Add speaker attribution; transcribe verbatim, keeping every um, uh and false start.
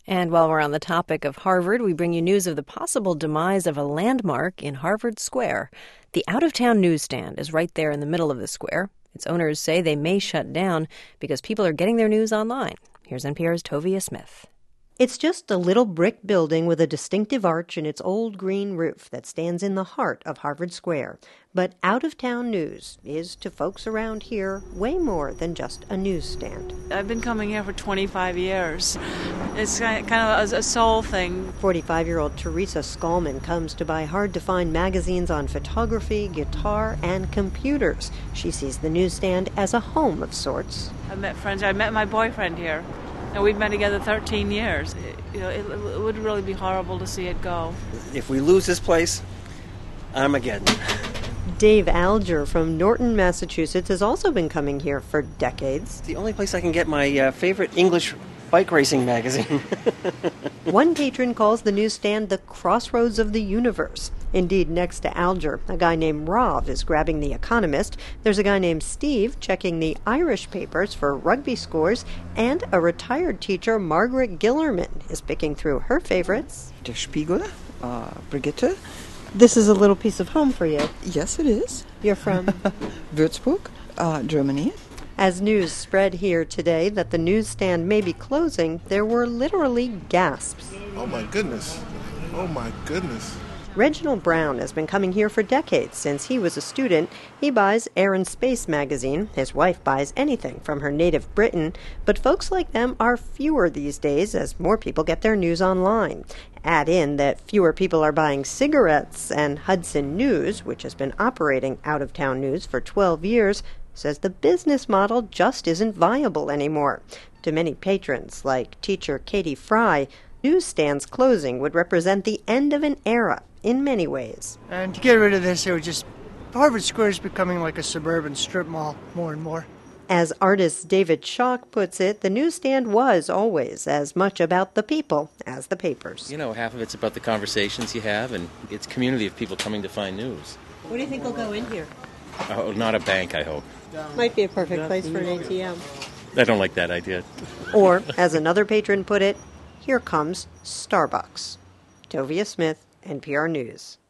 Speaker 1: And while we're on the topic of Harvard, we bring you news of the possible demise of a landmark in Harvard Square. The out-of-town newsstand is right there in the middle of the square. Its owners say they may shut down because people are getting their news online. Here's N P R's Tovia Smith.
Speaker 2: It's just a little brick building with a distinctive arch and its old green roof that stands in the heart of Harvard Square. But out-of-town news is, to folks around here, way more than just a newsstand.
Speaker 3: I've been coming here for twenty-five years. It's kind of a soul thing.
Speaker 2: forty-five-year-old Teresa Skolman comes to buy hard-to-find magazines on photography, guitar, and computers. She sees the newsstand as a home of sorts.
Speaker 3: I met friends. I met my boyfriend here. And we've been together thirteen years. It, you know, it, it would really be horrible to see it go.
Speaker 4: If we lose this place, Armageddon.
Speaker 2: Dave Alger from Norton, Massachusetts, has also been coming here for decades.
Speaker 4: It's the only place I can get my uh, favorite English bike racing magazine.
Speaker 2: One patron calls the newsstand the crossroads of the universe. Indeed, next to Alger, a guy named Rav is grabbing The Economist. There's a guy named Steve checking the Irish papers for rugby scores, and a retired teacher, Margaret Gillerman, is picking through her favorites.
Speaker 5: Der Spiegel, uh, Brigitte.
Speaker 2: This is a little piece of home for you.
Speaker 5: Yes, it is.
Speaker 2: You're from?
Speaker 5: Würzburg, uh, Germany.
Speaker 2: As news spread here today that the newsstand may be closing, there were literally gasps.
Speaker 6: Oh my goodness. Oh my goodness.
Speaker 2: Reginald Brown has been coming here for decades. Since he was a student, he buys Air and Space magazine. His wife buys anything from her native Britain. But folks like them are fewer these days as more people get their news online. Add in that fewer people are buying cigarettes, and Hudson News, which has been operating out-of-town news for twelve years, says the business model just isn't viable anymore. To many patrons, like teacher Katie Fry, newsstands closing would represent the end of an era in many ways.
Speaker 7: And to get rid of this, it would just... Harvard Square is becoming like a suburban strip mall more and more.
Speaker 2: As artist David Schock puts it, the newsstand was always as much about the people as the papers.
Speaker 8: You know, half of it's about the conversations you have, and it's a community of people coming to find news.
Speaker 2: What do you think will go in here?
Speaker 8: Oh, not a bank, I hope.
Speaker 2: Might be a perfect place for an A T M.
Speaker 8: I don't like that idea.
Speaker 2: Or, as another patron put it, here comes Starbucks. Tovia Smith, N P R News.